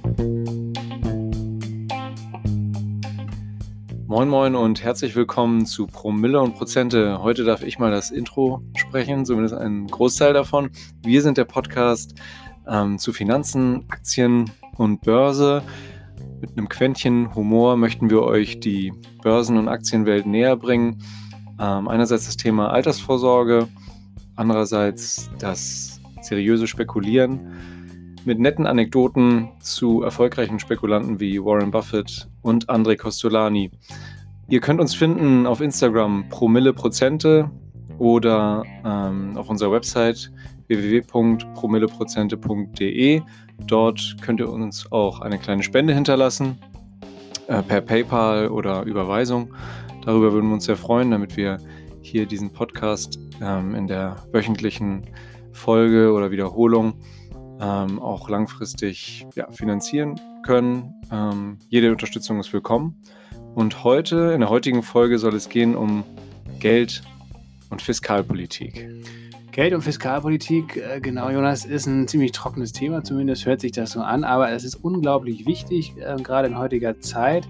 Moin Moin und herzlich willkommen zu Promille und Prozente. Heute darf ich mal das Intro sprechen, zumindest einen Großteil davon. Wir sind der Podcast zu Finanzen, Aktien und Börse. Mit einem Quäntchen Humor möchten wir euch die Börsen- und Aktienwelt näher bringen. Einerseits das Thema Altersvorsorge, andererseits das seriöse Spekulieren mit netten Anekdoten zu erfolgreichen Spekulanten wie Warren Buffett und André Costolani. Ihr könnt uns finden auf Instagram Promille-Prozente oder auf unserer Website www.promilleprozente.de. Dort könnt ihr uns auch eine kleine Spende hinterlassen, per PayPal oder Überweisung. Darüber würden wir uns sehr freuen, damit wir hier diesen Podcast in der wöchentlichen Folge oder Wiederholung auch langfristig finanzieren können. Jede Unterstützung ist willkommen. Und in der heutigen Folge soll es gehen um Geld und Fiskalpolitik. Geld- und Fiskalpolitik, genau, Jonas, ist ein ziemlich trockenes Thema, zumindest hört sich das so an, aber es ist unglaublich wichtig, gerade in heutiger Zeit,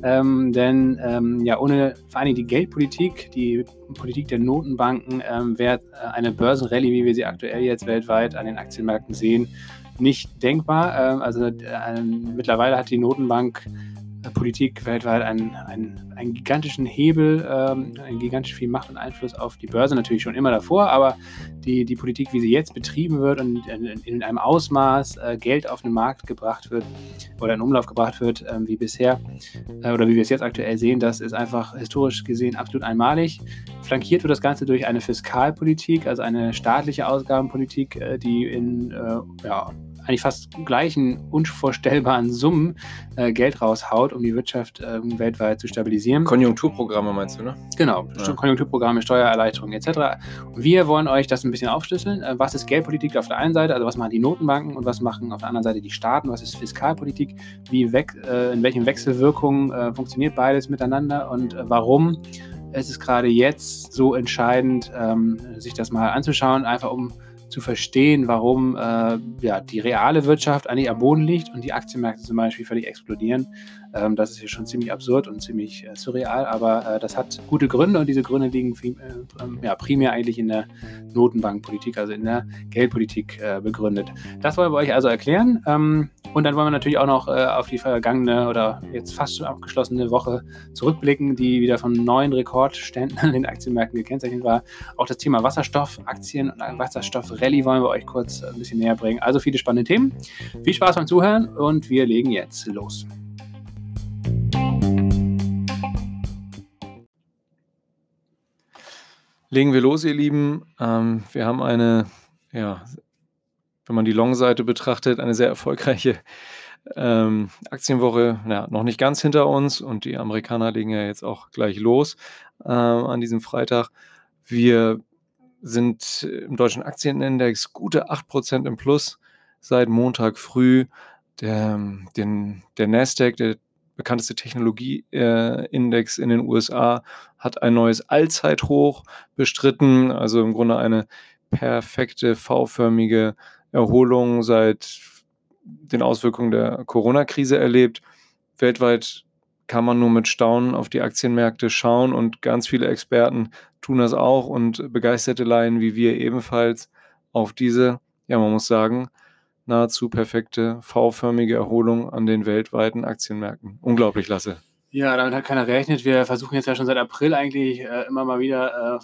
denn ohne vor allem die Geldpolitik, die Politik der Notenbanken, wäre eine Börsenrallye, wie wir sie aktuell jetzt weltweit an den Aktienmärkten sehen, nicht denkbar. Mittlerweile hat die Notenbankpolitik weltweit einen gigantischen Hebel, gigantisch viel Macht und Einfluss auf die Börse, natürlich schon immer davor, aber die Politik, wie sie jetzt betrieben wird und in einem Ausmaß Geld auf den Markt gebracht wird oder in Umlauf gebracht wird, wie bisher oder wie wir es jetzt aktuell sehen, das ist einfach historisch gesehen absolut einmalig. Flankiert wird das Ganze durch eine Fiskalpolitik, also eine staatliche Ausgabenpolitik, die in eigentlich fast gleichen unvorstellbaren Summen Geld raushaut, um die Wirtschaft weltweit zu stabilisieren. Konjunkturprogramme meinst du, ne? Genau, ja. Konjunkturprogramme, Steuererleichterungen etc. Und wir wollen euch das ein bisschen aufschlüsseln. Was ist Geldpolitik auf der einen Seite, also was machen die Notenbanken und was machen auf der anderen Seite die Staaten, was ist Fiskalpolitik, in welchen Wechselwirkungen funktioniert beides miteinander und warum ist es gerade jetzt so entscheidend, sich das mal anzuschauen, einfach um zu verstehen, warum die reale Wirtschaft eigentlich am Boden liegt und die Aktienmärkte zum Beispiel völlig explodieren. Das ist ja schon ziemlich absurd und ziemlich surreal, aber das hat gute Gründe und diese Gründe liegen primär eigentlich in der Notenbankpolitik, also in der Geldpolitik begründet. Das wollen wir euch also erklären und dann wollen wir natürlich auch noch auf die vergangene oder jetzt fast schon abgeschlossene Woche zurückblicken, die wieder von neuen Rekordständen an den Aktienmärkten gekennzeichnet war. Auch das Thema Wasserstoffaktien und Wasserstoffrallye wollen wir euch kurz ein bisschen näher bringen. Also viele spannende Themen. Viel Spaß beim Zuhören und wir legen jetzt los. Legen wir los, ihr Lieben. Wir haben wenn man die Long-Seite betrachtet, eine sehr erfolgreiche Aktienwoche noch nicht ganz hinter uns und die Amerikaner legen ja jetzt auch gleich los an diesem Freitag. Wir sind im deutschen Aktienindex gute 8% im Plus seit Montag früh. Der Nasdaq, der bekannteste Technologieindex in den USA, hat ein neues Allzeithoch bestritten. Also im Grunde eine perfekte V-förmige Erholung seit den Auswirkungen der Corona-Krise erlebt. Weltweit kann man nur mit Staunen auf die Aktienmärkte schauen und ganz viele Experten tun das auch und begeisterte Laien wie wir ebenfalls auf diese, man muss sagen, nahezu perfekte V-förmige Erholung an den weltweiten Aktienmärkten. Unglaublich, Lasse. Ja, damit hat keiner gerechnet. Wir versuchen jetzt ja schon seit April eigentlich immer mal wieder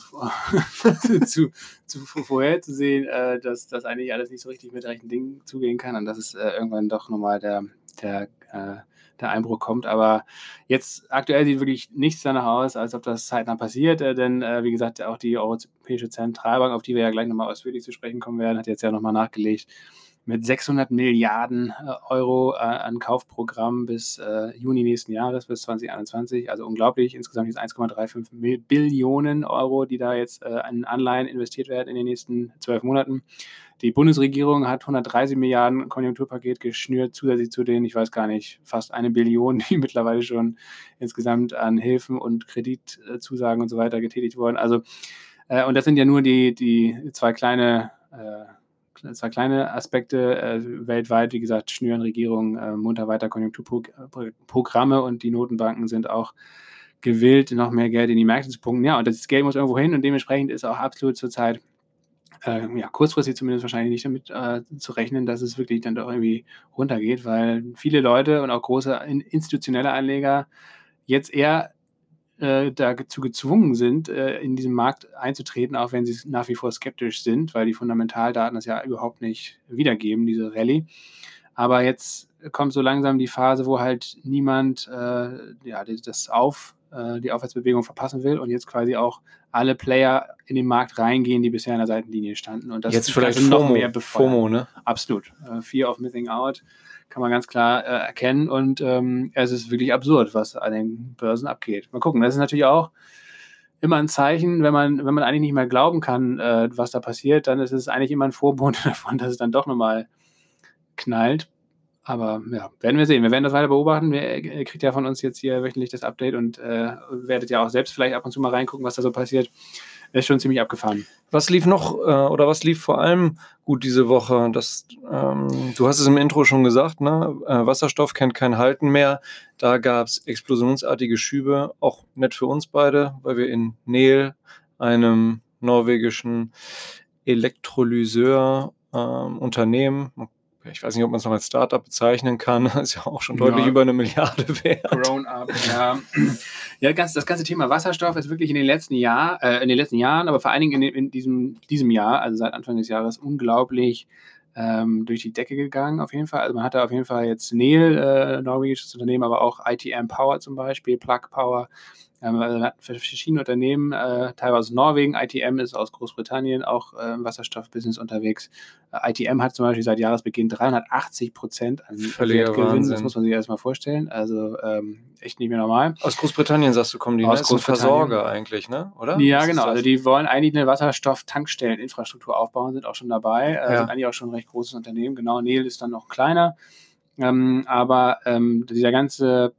vorherzusehen, dass das eigentlich alles nicht so richtig mit rechten Dingen zugehen kann und dass es irgendwann doch nochmal der Einbruch kommt. Aber jetzt aktuell sieht wirklich nichts danach aus, als ob das zeitnah passiert, denn wie gesagt, auch die Europäische Zentralbank, auf die wir ja gleich nochmal ausführlich zu sprechen kommen werden, hat jetzt ja nochmal nachgelegt, mit 600 Milliarden Euro an Kaufprogramm bis Juni nächsten Jahres, bis 2021. Also unglaublich. Insgesamt jetzt 1,35 Billionen Euro, die da jetzt an Anleihen investiert werden in den nächsten 12 Monaten. Die Bundesregierung hat 130 Milliarden Konjunkturpaket geschnürt, zusätzlich zu den, ich weiß gar nicht, fast 1 Billion, die mittlerweile schon insgesamt an Hilfen und Kreditzusagen und so weiter getätigt wurden. Also, und das sind ja nur die zwei kleine zwei kleine Aspekte. Weltweit, wie gesagt, schnüren Regierungen munter weiter Konjunkturprogramme und die Notenbanken sind auch gewillt, noch mehr Geld in die Märkte zu pumpen. Ja, und das Geld muss irgendwo hin und dementsprechend ist auch absolut zurzeit kurzfristig zumindest wahrscheinlich nicht damit zu rechnen, dass es wirklich dann doch irgendwie runtergeht, weil viele Leute und auch große institutionelle Anleger jetzt eher dazu gezwungen sind, in diesen Markt einzutreten, auch wenn sie nach wie vor skeptisch sind, weil die Fundamentaldaten das ja überhaupt nicht wiedergeben, diese Rallye. Aber jetzt kommt so langsam die Phase, wo halt niemand die Aufwärtsbewegung verpassen will und jetzt quasi auch alle Player in den Markt reingehen, die bisher an der Seitenlinie standen. Und das Jetzt vielleicht noch mehr befeuern. FOMO, ne? Absolut. Fear of Missing Out kann man ganz klar erkennen und es ist wirklich absurd, was an den Börsen abgeht. Mal gucken, das ist natürlich auch immer ein Zeichen, wenn man eigentlich nicht mehr glauben kann, was da passiert, dann ist es eigentlich immer ein Vorbond davon, dass es dann doch nochmal knallt. Aber ja, werden wir sehen. Wir werden das weiter beobachten. Ihr kriegt ja von uns jetzt hier wöchentlich das Update und werdet ja auch selbst vielleicht ab und zu mal reingucken, was da so passiert. Ist schon ziemlich abgefahren. Was lief noch oder was lief vor allem gut diese Woche? Du hast es im Intro schon gesagt, ne? Wasserstoff kennt kein Halten mehr. Da gab es explosionsartige Schübe, auch nett für uns beide, weil wir in Nel, einem norwegischen Elektrolyseur-Unternehmen, ich weiß nicht, ob man es noch als Startup bezeichnen kann, ist ja auch schon deutlich über 1 Milliarde wert. Grown up, ja. Ja, das ganze Thema Wasserstoff ist wirklich in den letzten Jahren, aber vor allen Dingen in diesem Jahr, also seit Anfang des Jahres, unglaublich durch die Decke gegangen, auf jeden Fall. Also man hatte auf jeden Fall jetzt Nel, norwegisches Unternehmen, aber auch ITM Power zum Beispiel, Plug Power, also verschiedene Unternehmen, teilweise aus Norwegen, ITM ist aus Großbritannien auch im Wasserstoffbusiness unterwegs. ITM hat zum Beispiel seit Jahresbeginn 380% an Wertgewinn, das muss man sich erstmal vorstellen, also echt nicht mehr normal. Aus Großbritannien, sagst du, kommen die, aus Großbritannien. Versorger eigentlich, ne? Oder? Ja, genau, also die wollen eigentlich eine Wasserstoff-Tankstelleninfrastruktur aufbauen, sind auch schon dabei, sind eigentlich auch schon ein recht großes Unternehmen, genau, Nel ist dann noch kleiner, aber diese ganze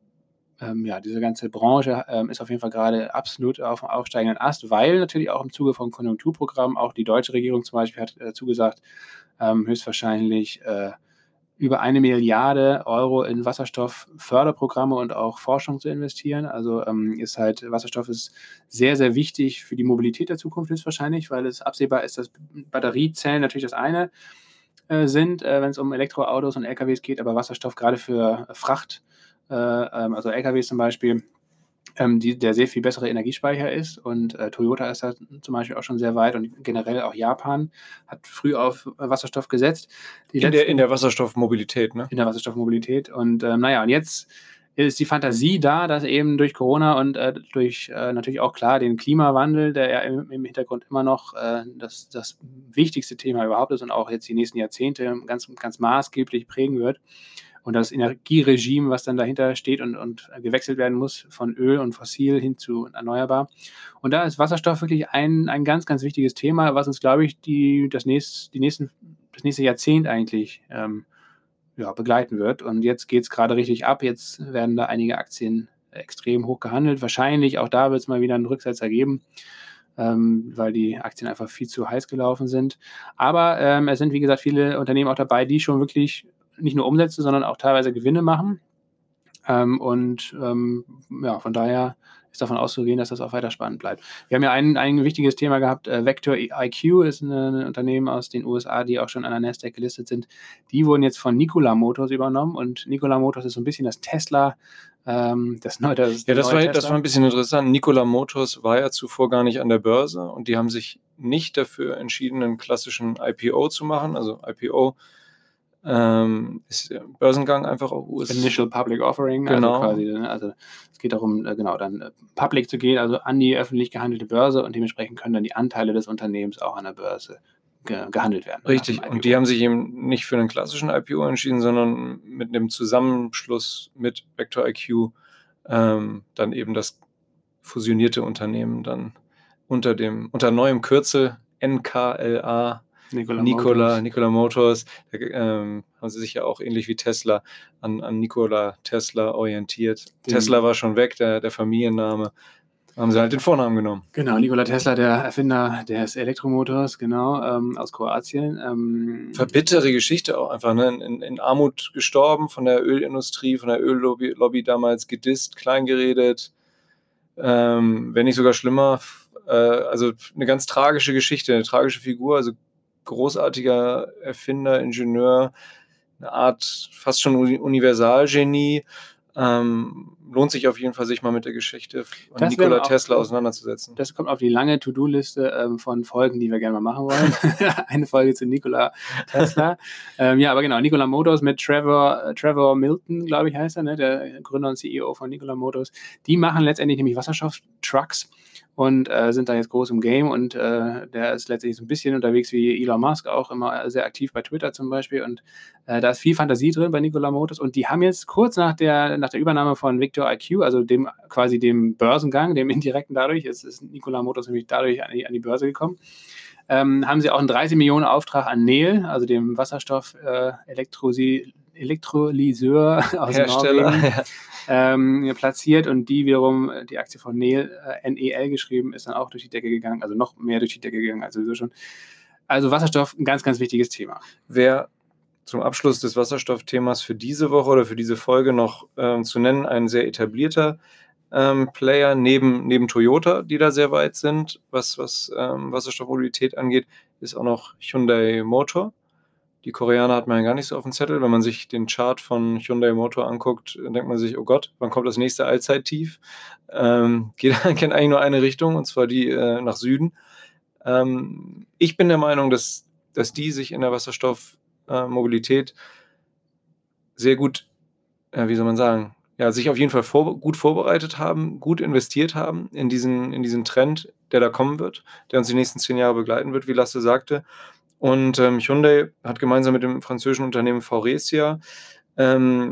Branche ist auf jeden Fall gerade absolut auf dem aufsteigenden Ast, weil natürlich auch im Zuge von Konjunkturprogrammen, auch die deutsche Regierung zum Beispiel hat zugesagt, höchstwahrscheinlich über 1 Milliarde Euro in Wasserstoffförderprogramme und auch Forschung zu investieren. Also Wasserstoff ist sehr, sehr wichtig für die Mobilität der Zukunft höchstwahrscheinlich, weil es absehbar ist, dass Batteriezellen natürlich das eine sind, wenn es um Elektroautos und LKWs geht, aber Wasserstoff gerade für Fracht, also LKWs zum Beispiel, der sehr viel bessere Energiespeicher ist und Toyota ist da zum Beispiel auch schon sehr weit und generell auch Japan hat früh auf Wasserstoff gesetzt. In der Wasserstoffmobilität, ne? In der Wasserstoffmobilität und und jetzt ist die Fantasie da, dass eben durch Corona und durch natürlich auch klar den Klimawandel, der ja im Hintergrund immer noch das wichtigste Thema überhaupt ist und auch jetzt die nächsten Jahrzehnte ganz, ganz maßgeblich prägen wird, und das Energieregime, was dann dahinter steht und gewechselt werden muss von Öl und Fossil hin zu erneuerbar. Und da ist Wasserstoff wirklich ein ganz, ganz wichtiges Thema, was uns, glaube ich, das nächste Jahrzehnt eigentlich begleiten wird. Und jetzt geht es gerade richtig ab. Jetzt werden da einige Aktien extrem hoch gehandelt. Wahrscheinlich auch da wird es mal wieder einen Rücksetzer geben, weil die Aktien einfach viel zu heiß gelaufen sind. Aber es sind, wie gesagt, viele Unternehmen auch dabei, die schon wirklich nicht nur Umsätze, sondern auch teilweise Gewinne machen. Von daher ist davon auszugehen, dass das auch weiter spannend bleibt. Wir haben ja ein wichtiges Thema gehabt. Vector IQ ist ein Unternehmen aus den USA, die auch schon an der Nasdaq gelistet sind. Die wurden jetzt von Nikola Motors übernommen und Nikola Motors ist so ein bisschen das Tesla. Das war ein bisschen interessant. Nikola Motors war ja zuvor gar nicht an der Börse und die haben sich nicht dafür entschieden, einen klassischen IPO zu machen. Also IPO ist Börsengang einfach auf US. Initial Public Offering, genau. Also es geht darum, dann public zu gehen, also an die öffentlich gehandelte Börse und dementsprechend können dann die Anteile des Unternehmens auch an der Börse gehandelt werden. Richtig, und die haben sich eben nicht für einen klassischen IPO entschieden, sondern mit einem Zusammenschluss mit Vector IQ dann eben das fusionierte Unternehmen dann unter neuem Kürzel NKLA Nikola Motors, da haben sie sich ja auch ähnlich wie Tesla an Nikola Tesla orientiert. Tesla war schon weg, der Familienname. Haben sie halt den Vornamen genommen. Genau, Nikola Tesla, der Erfinder des Elektromotors, genau, aus Kroatien. Verbittere Geschichte auch einfach, ne? In Armut gestorben, von der Ölindustrie, von der Öllobby damals gedisst, kleingeredet, wenn nicht sogar schlimmer. Also eine ganz tragische Geschichte, eine tragische Figur, also großartiger Erfinder, Ingenieur, eine Art fast schon Universalgenie. Lohnt sich auf jeden Fall, sich mal mit der Geschichte von Nikola Tesla auseinanderzusetzen. Das kommt auf die lange To-Do-Liste von Folgen, die wir gerne mal machen wollen. Eine Folge zu Nikola Tesla. Ja, aber genau, Nikola Motors mit Trevor Milton, glaube ich, heißt er, ne? Der Gründer und CEO von Nikola Motors. Die machen letztendlich nämlich Wasserstofftrucks und sind da jetzt groß im Game und der ist letztendlich so ein bisschen unterwegs wie Elon Musk, auch immer sehr aktiv bei Twitter zum Beispiel und da ist viel Fantasie drin bei Nikola Motors und die haben jetzt kurz nach der Übernahme von Victor IQ, also dem Börsengang, dem indirekten dadurch, ist Nikola Motors nämlich dadurch an die Börse gekommen, haben sie auch einen 30 Millionen Auftrag an Nel, also dem Wasserstoff-Elektrolyseur aus Norwegen, platziert und die wiederum, die Aktie von Nel, NEL geschrieben, ist dann auch durch die Decke gegangen, also noch mehr durch die Decke gegangen als sowieso schon. Also Wasserstoff, ein ganz, ganz wichtiges Thema. Wer zum Abschluss des Wasserstoffthemas für diese Woche oder für diese Folge noch zu nennen, ein sehr etablierter Player neben Toyota, die da sehr weit sind, was Wasserstoffmobilität angeht, ist auch noch Hyundai Motor. Die Koreaner hat man ja gar nicht so auf dem Zettel. Wenn man sich den Chart von Hyundai Motor anguckt, denkt man sich, oh Gott, wann kommt das nächste Allzeittief? Kennt eigentlich nur eine Richtung, und zwar die nach Süden. Ich bin der Meinung, dass die sich in der Wasserstoffmobilität sehr gut, wie soll man sagen, ja, sich auf jeden Fall gut vorbereitet haben, gut investiert haben in diesen Trend, der da kommen wird, der uns die nächsten 10 Jahre begleiten wird, wie Lasse sagte. Und Hyundai hat gemeinsam mit dem französischen Unternehmen Faurecia eine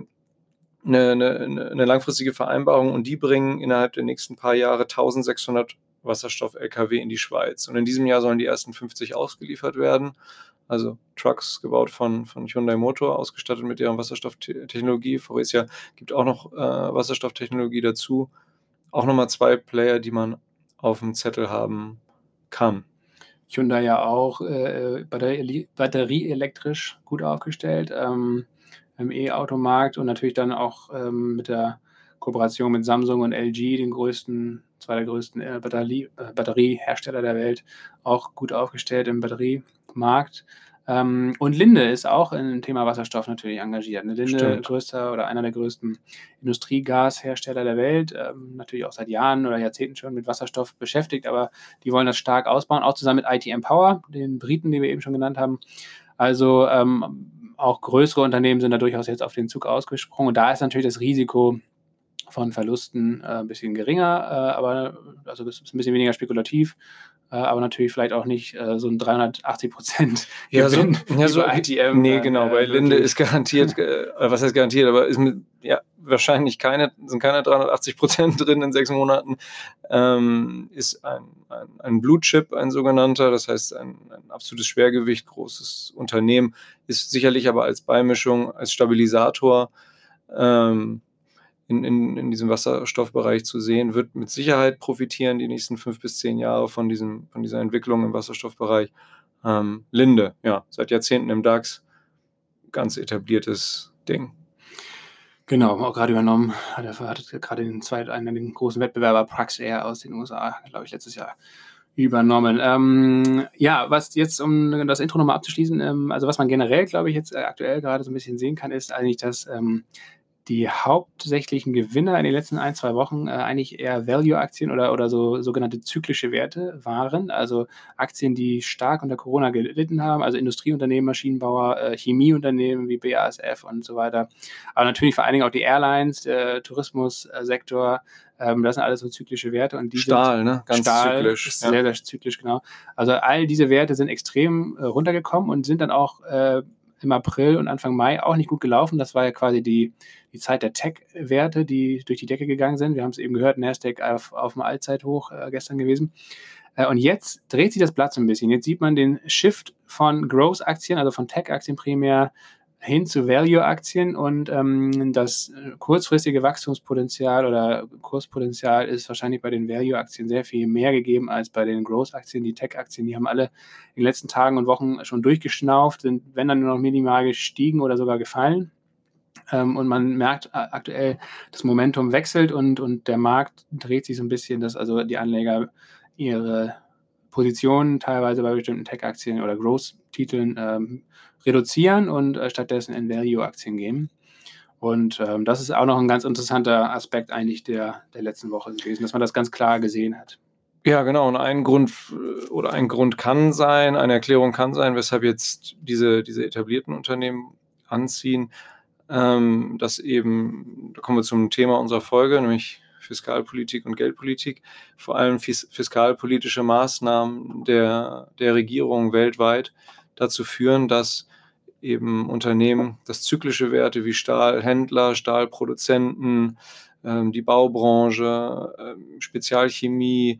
langfristige Vereinbarung und die bringen innerhalb der nächsten paar Jahre 1600 Wasserstoff-LKW in die Schweiz. Und in diesem Jahr sollen die ersten 50 ausgeliefert werden. Also Trucks gebaut von Hyundai Motor, ausgestattet mit deren Wasserstofftechnologie. Faurecia gibt auch noch Wasserstofftechnologie dazu. Auch nochmal 2 Player, die man auf dem Zettel haben kann. Hyundai ja auch batterieelektrisch gut aufgestellt im E-Automarkt und natürlich dann auch mit der Kooperation mit Samsung und LG, zwei der größten Batteriehersteller der Welt, auch gut aufgestellt im Batteriemarkt. Und Linde ist auch im Thema Wasserstoff natürlich engagiert. Linde, einer der größten Industriegashersteller der Welt, natürlich auch seit Jahren oder Jahrzehnten schon mit Wasserstoff beschäftigt, aber die wollen das stark ausbauen, auch zusammen mit ITM Power, den Briten, den wir eben schon genannt haben. Also auch größere Unternehmen sind da durchaus jetzt auf den Zug ausgesprungen. Und da ist natürlich das Risiko von Verlusten ein bisschen geringer, aber also das ist ein bisschen weniger spekulativ. Aber natürlich vielleicht auch nicht so ein 380% Gewinn bei ITM. Nee, genau, bei Linde ist garantiert, was heißt garantiert, aber ist wahrscheinlich sind keine 380% drin in 6 Monaten. Ist ein Blue Chip, ein sogenannter, das heißt ein absolutes Schwergewicht, großes Unternehmen, ist sicherlich aber als Beimischung, als Stabilisator in diesem Wasserstoffbereich zu sehen, wird mit Sicherheit profitieren die nächsten 5 bis 10 Jahre von dieser Entwicklung im Wasserstoffbereich. Linde, ja, seit Jahrzehnten im DAX, ganz etabliertes Ding. Genau, auch gerade übernommen, hat gerade einen großen Wettbewerber Praxair aus den USA, glaube ich, letztes Jahr übernommen. Ja, was jetzt, um das Intro nochmal abzuschließen, also was man generell, glaube ich, jetzt aktuell gerade so ein bisschen sehen kann, ist eigentlich, dass die hauptsächlichen Gewinner in den letzten 1-2 Wochen eigentlich eher Value-Aktien oder so sogenannte zyklische Werte waren. Also Aktien, die stark unter Corona gelitten haben, also Industrieunternehmen, Maschinenbauer, Chemieunternehmen wie BASF und so weiter. Aber natürlich vor allen Dingen auch die Airlines, der Tourismussektor, das sind alles so zyklische Werte. Und die Stahl, ne? Ganz zyklisch. Ist sehr, sehr zyklisch, genau. Also all diese Werte sind extrem runtergekommen und sind dann auch im April und Anfang Mai auch nicht gut gelaufen. Das war ja quasi die Zeit der Tech-Werte, die durch die Decke gegangen sind. Wir haben es eben gehört, Nasdaq auf dem Allzeithoch gestern gewesen. Und jetzt dreht sich das Blatt so ein bisschen. Jetzt sieht man den Shift von Growth-Aktien, also von Tech-Aktien primär, hin zu Value-Aktien und das kurzfristige Wachstumspotenzial oder Kurspotenzial ist wahrscheinlich bei den Value-Aktien sehr viel mehr gegeben als bei den Growth-Aktien. Die Tech-Aktien, die haben alle in den letzten Tagen und Wochen schon durchgeschnauft, sind, wenn dann nur noch minimal gestiegen oder sogar gefallen. Und man merkt aktuell, das Momentum wechselt und der Markt dreht sich so ein bisschen, dass also die Anleger ihre Positionen teilweise bei bestimmten Tech-Aktien oder Growth-Titeln reduzieren und stattdessen in Value-Aktien gehen. Und das ist auch noch ein ganz interessanter Aspekt eigentlich der letzten Woche gewesen, dass man das ganz klar gesehen hat. Ja, genau. Und ein Grund kann sein, eine Erklärung kann sein, weshalb jetzt diese etablierten Unternehmen anziehen, dass eben, da kommen wir zum Thema unserer Folge, nämlich Fiskalpolitik und Geldpolitik, vor allem fiskalpolitische Maßnahmen der Regierung weltweit dazu führen, dass eben Unternehmen, dass zyklische Werte wie Stahlhändler, Stahlproduzenten, die Baubranche, Spezialchemie,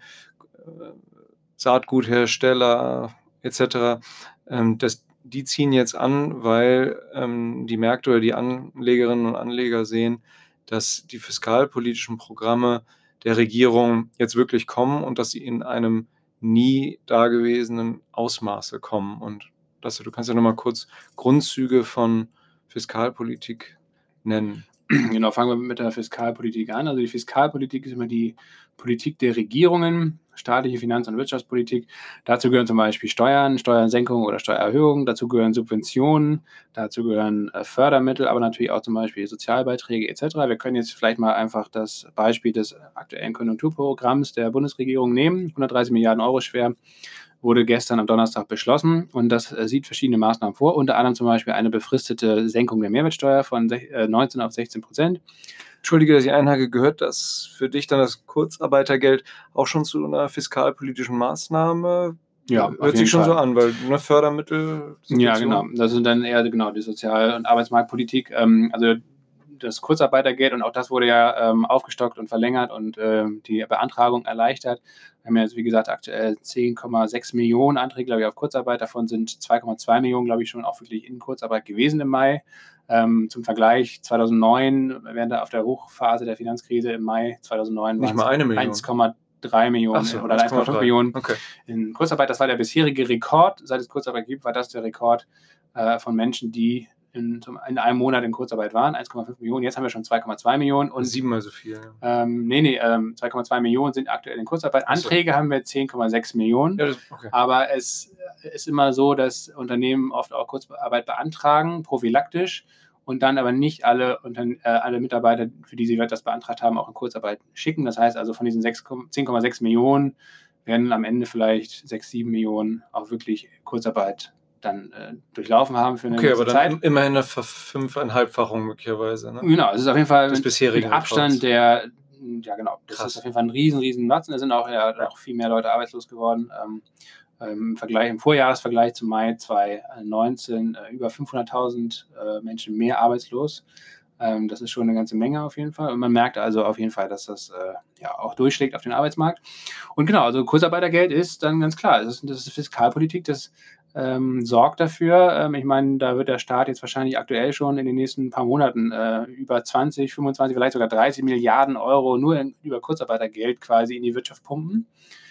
Saatguthersteller etc., die ziehen jetzt an, weil die Märkte oder die Anlegerinnen und Anleger sehen, dass die fiskalpolitischen Programme der Regierung jetzt wirklich kommen und dass sie in einem nie dagewesenen Ausmaße kommen. Und du kannst ja nochmal kurz Grundzüge von Fiskalpolitik nennen. Genau, fangen wir mit der Fiskalpolitik an. Also die Fiskalpolitik ist immer die Politik der Regierungen, staatliche Finanz- und Wirtschaftspolitik. Dazu gehören zum Beispiel Steuern, Steuersenkungen oder Steuererhöhungen. Dazu gehören Subventionen, dazu gehören Fördermittel, aber natürlich auch zum Beispiel Sozialbeiträge etc. Wir können jetzt vielleicht mal einfach das Beispiel des aktuellen Konjunkturprogramms der Bundesregierung nehmen. 130 Milliarden Euro schwer. Wurde gestern am Donnerstag beschlossen und das sieht verschiedene Maßnahmen vor, unter anderem zum Beispiel eine befristete Senkung der Mehrwertsteuer von 19 auf 16%. Entschuldige, dass ich einhake, gehört das für dich dann das Kurzarbeitergeld auch schon zu einer fiskalpolitischen Maßnahme? Ja, hört sich schon so an, weil Fördermittel... Ja, genau. Das sind dann eher die Sozial- und Arbeitsmarktpolitik. Also das Kurzarbeitergeld und auch das wurde ja aufgestockt und verlängert und die Beantragung erleichtert. Wir haben jetzt, wie gesagt, aktuell 10,6 Millionen Anträge, glaube ich, auf Kurzarbeit. Davon sind 2,2 Millionen, glaube ich, schon auch wirklich in Kurzarbeit gewesen im Mai. Zum Vergleich 2009, auf der Hochphase der Finanzkrise im Mai 2009 nicht mal 1 Million. 1,3 Millionen oder 1,5 Millionen in Kurzarbeit. Das war der bisherige Rekord. Seit es Kurzarbeit gibt, war das der Rekord von Menschen, die in einem Monat in Kurzarbeit waren, 1,5 Millionen. Jetzt haben wir schon 2,2 Millionen. Und 7-mal so viel. 2,2 Millionen sind aktuell in Kurzarbeit. Anträge haben wir 10,6 Millionen. Ja, aber es ist immer so, dass Unternehmen oft auch Kurzarbeit beantragen, prophylaktisch, und dann aber nicht alle Mitarbeiter, für die sie das beantragt haben, auch in Kurzarbeit schicken. Das heißt also, von diesen 10,6 Millionen werden am Ende vielleicht 6, 7 Millionen auch wirklich Kurzarbeit dann durchlaufen haben für eine gewisse Zeit. Dann immerhin eine Verfünfeinhalbfachung möglicherweise. Ne? Genau, es ist auf jeden Fall mit Abstand das ist auf jeden Fall ein riesen Nutzen. Da sind auch viel mehr Leute arbeitslos geworden. Im Vorjahresvergleich zum Mai 2019 über 500.000 Menschen mehr arbeitslos. Das ist schon eine ganze Menge auf jeden Fall. Und man merkt also auf jeden Fall, dass das auch durchschlägt auf den Arbeitsmarkt. Und genau, also Kurzarbeitergeld ist dann ganz klar, das ist Fiskalpolitik, das sorgt dafür. Ich meine, da wird der Staat jetzt wahrscheinlich aktuell schon in den nächsten paar Monaten über 20, 25, vielleicht sogar 30 Milliarden Euro nur über Kurzarbeitergeld quasi in die Wirtschaft pumpen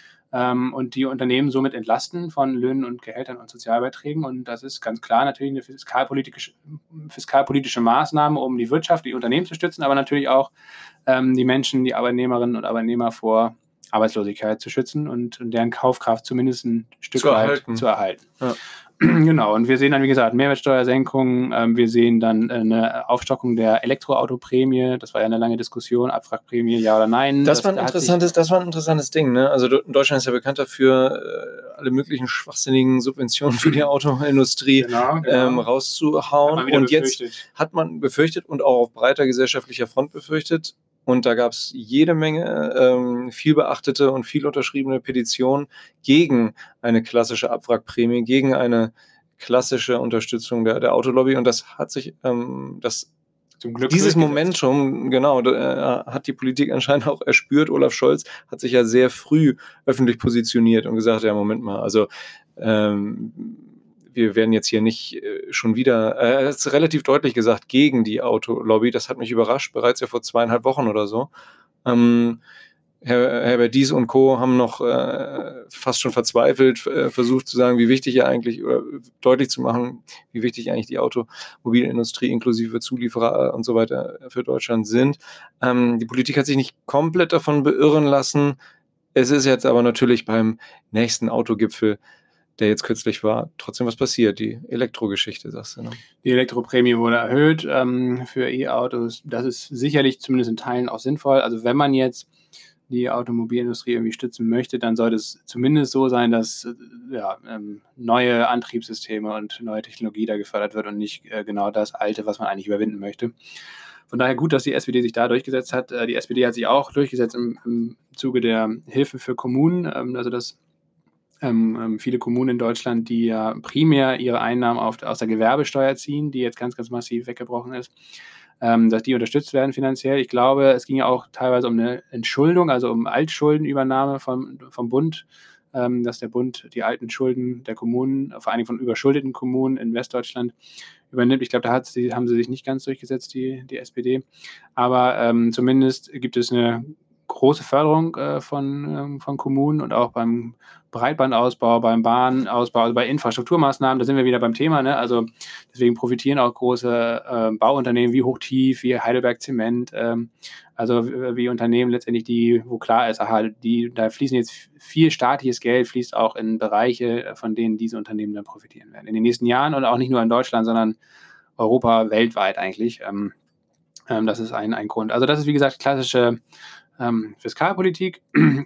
und die Unternehmen somit entlasten von Löhnen und Gehältern und Sozialbeiträgen. Und das ist ganz klar natürlich eine fiskalpolitische Maßnahme, um die Wirtschaft, die Unternehmen zu stützen, aber natürlich auch die Menschen, die Arbeitnehmerinnen und Arbeitnehmer vor Arbeitslosigkeit zu schützen und deren Kaufkraft zumindest ein Stück weit zu erhalten. Ja. Genau, und wir sehen dann, wie gesagt, Mehrwertsteuersenkungen, wir sehen dann eine Aufstockung der Elektroautoprämie, das war ja eine lange Diskussion, Abwrackprämie, ja oder nein. Das war ein interessantes Ding, ne? Also Deutschland ist ja bekannt dafür, alle möglichen schwachsinnigen Subventionen für die Autoindustrie rauszuhauen. Und jetzt hat man befürchtet und auch auf breiter gesellschaftlicher Front befürchtet, und da gab es jede Menge viel beachtete und viel unterschriebene Petitionen gegen eine klassische Abwrackprämie, gegen eine klassische Unterstützung der Autolobby. Und das hat sich, zum Glück dieses Momentum, genau, hat die Politik anscheinend auch erspürt. Olaf Scholz hat sich ja sehr früh öffentlich positioniert und gesagt, ja, Moment mal, also wir wir werden jetzt hier nicht schon wieder, er ist relativ deutlich gesagt, gegen die Autolobby. Das hat mich überrascht, bereits ja vor 2,5 Wochen oder so. Herbert Dies und Co. haben noch fast schon verzweifelt versucht zu sagen, wie wichtig er eigentlich, oder deutlich zu machen, wie wichtig eigentlich die Automobilindustrie inklusive Zulieferer und so weiter für Deutschland sind. Die Politik hat sich nicht komplett davon beirren lassen. Es ist jetzt aber natürlich beim nächsten Autogipfel, der jetzt kürzlich war, trotzdem was passiert. Die Elektrogeschichte, sagst du, ne? Die Elektroprämie wurde erhöht für E-Autos. Das ist sicherlich zumindest in Teilen auch sinnvoll. Also wenn man jetzt die Automobilindustrie irgendwie stützen möchte, dann sollte es zumindest so sein, dass neue Antriebssysteme und neue Technologie da gefördert wird und nicht genau das Alte, was man eigentlich überwinden möchte. Von daher gut, dass die SPD sich da durchgesetzt hat. Die SPD hat sich auch durchgesetzt im Zuge der Hilfe für Kommunen, also dass viele Kommunen in Deutschland, die ja primär ihre Einnahmen aus der Gewerbesteuer ziehen, die jetzt ganz, ganz massiv weggebrochen ist, dass die unterstützt werden finanziell. Ich glaube, es ging ja auch teilweise um eine Entschuldung, also um Altschuldenübernahme vom Bund, dass der Bund die alten Schulden der Kommunen, vor allem von überschuldeten Kommunen in Westdeutschland, übernimmt. Ich glaube, haben sie sich nicht ganz durchgesetzt, die SPD. Aber zumindest gibt es eine große Förderung von Kommunen und auch beim Breitbandausbau, beim Bahnausbau, also bei Infrastrukturmaßnahmen, da sind wir wieder beim Thema, ne? Also deswegen profitieren auch große Bauunternehmen wie Hochtief, wie Heidelberg Zement, also wie Unternehmen letztendlich, wo klar ist, da fließen jetzt viel staatliches Geld, fließt auch in Bereiche, von denen diese Unternehmen dann profitieren werden. In den nächsten Jahren und auch nicht nur in Deutschland, sondern Europa, weltweit eigentlich. Das ist ein Grund. Also das ist, wie gesagt, klassische Fiskalpolitik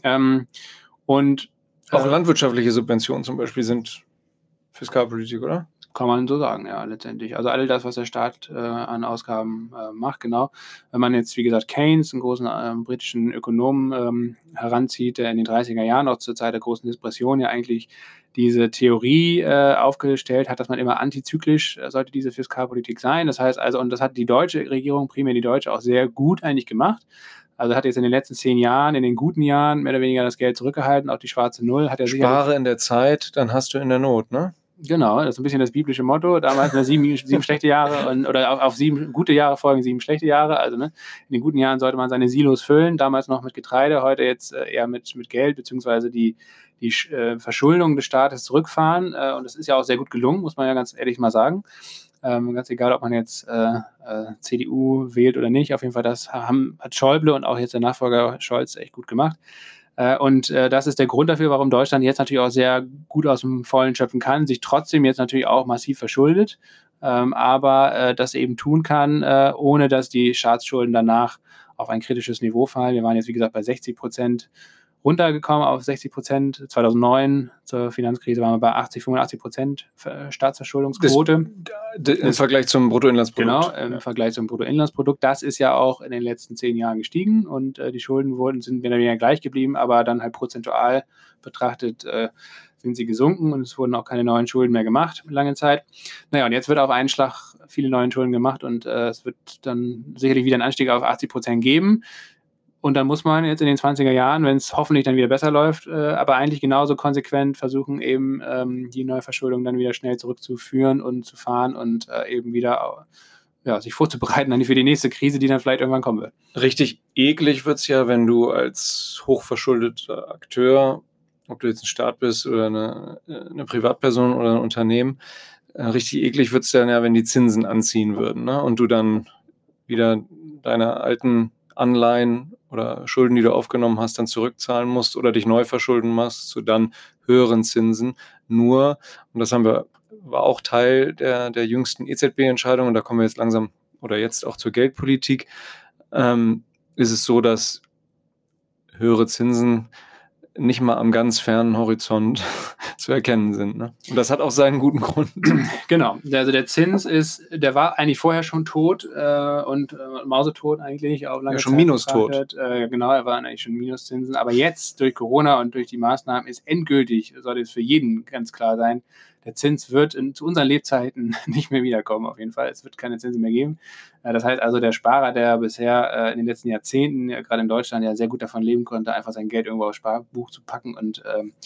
und auch landwirtschaftliche Subventionen zum Beispiel sind Fiskalpolitik, oder? Kann man so sagen, ja, letztendlich. Also all das, was der Staat an Ausgaben macht, genau. Wenn man jetzt, wie gesagt, Keynes, einen großen britischen Ökonomen, heranzieht, der in den 30er Jahren, auch zur Zeit der großen Depression, ja eigentlich diese Theorie aufgestellt hat, dass man immer antizyklisch sollte diese Fiskalpolitik sein. Das heißt also, und das hat die deutsche Regierung, primär die deutsche, auch sehr gut eigentlich gemacht. Also hat jetzt in den letzten 10 Jahren, in den guten Jahren, mehr oder weniger das Geld zurückgehalten, auch die schwarze Null. Hat er Spare in der Zeit, dann hast du in der Not, ne? Genau, das ist ein bisschen das biblische Motto. Damals 7 schlechte Jahre oder auf 7 gute Jahre folgen 7 schlechte Jahre. Also in den guten Jahren sollte man seine Silos füllen. Damals noch mit Getreide, heute jetzt eher mit Geld, beziehungsweise die Verschuldung des Staates zurückfahren. Und das ist ja auch sehr gut gelungen, muss man ja ganz ehrlich mal sagen. Ganz egal, ob man jetzt CDU wählt oder nicht. Auf jeden Fall, das hat Schäuble und auch jetzt der Nachfolger Scholz echt gut gemacht. Und das ist der Grund dafür, warum Deutschland jetzt natürlich auch sehr gut aus dem Vollen schöpfen kann, sich trotzdem jetzt natürlich auch massiv verschuldet, aber das eben tun kann, ohne dass die Staatsschulden danach auf ein kritisches Niveau fallen. Wir waren jetzt, wie gesagt, bei 60% runtergekommen auf 60%. 2009 zur Finanzkrise waren wir bei 85% Staatsverschuldungsquote. Im Vergleich zum Bruttoinlandsprodukt. Genau, im Vergleich zum Bruttoinlandsprodukt. Das ist ja auch in den letzten 10 Jahren gestiegen und die Schulden sind mehr oder weniger gleich geblieben, aber dann halt prozentual betrachtet sind sie gesunken und es wurden auch keine neuen Schulden mehr gemacht lange Zeit. Naja, und jetzt wird auf einen Schlag viele neue Schulden gemacht und es wird dann sicherlich wieder einen Anstieg auf 80% geben. Und dann muss man jetzt in den 20er Jahren, wenn es hoffentlich dann wieder besser läuft, aber eigentlich genauso konsequent versuchen, eben die Neuverschuldung dann wieder schnell zurückzuführen und zu fahren und eben wieder sich vorzubereiten dann für die nächste Krise, die dann vielleicht irgendwann kommen wird. Richtig eklig wird es ja, wenn du als hochverschuldeter Akteur, ob du jetzt ein Staat bist oder eine Privatperson oder ein Unternehmen, richtig eklig wird es dann ja, wenn die Zinsen anziehen würden, ne? Und du dann wieder deine alten Anleihen oder Schulden, die du aufgenommen hast, dann zurückzahlen musst oder dich neu verschulden musst zu dann höheren Zinsen. Nur, und das war auch Teil der jüngsten EZB-Entscheidung, und da kommen wir jetzt langsam oder jetzt auch zur Geldpolitik, ist es so, dass höhere Zinsen nicht mal am ganz fernen Horizont zu erkennen sind, ne? Und das hat auch seinen guten Grund. Genau, also der Zins der war eigentlich vorher schon tot und mausetot eigentlich. Auch lange schon Zeit minustot. Genau, er war eigentlich schon Minuszinsen. Aber jetzt durch Corona und durch die Maßnahmen ist endgültig, sollte es für jeden ganz klar sein, der Zins wird zu unseren Lebzeiten nicht mehr wiederkommen, auf jeden Fall. Es wird keine Zinsen mehr geben. Das heißt also, der Sparer, der bisher in den letzten Jahrzehnten, gerade in Deutschland, ja sehr gut davon leben konnte, einfach sein Geld irgendwo aufs Sparbuch zu packen und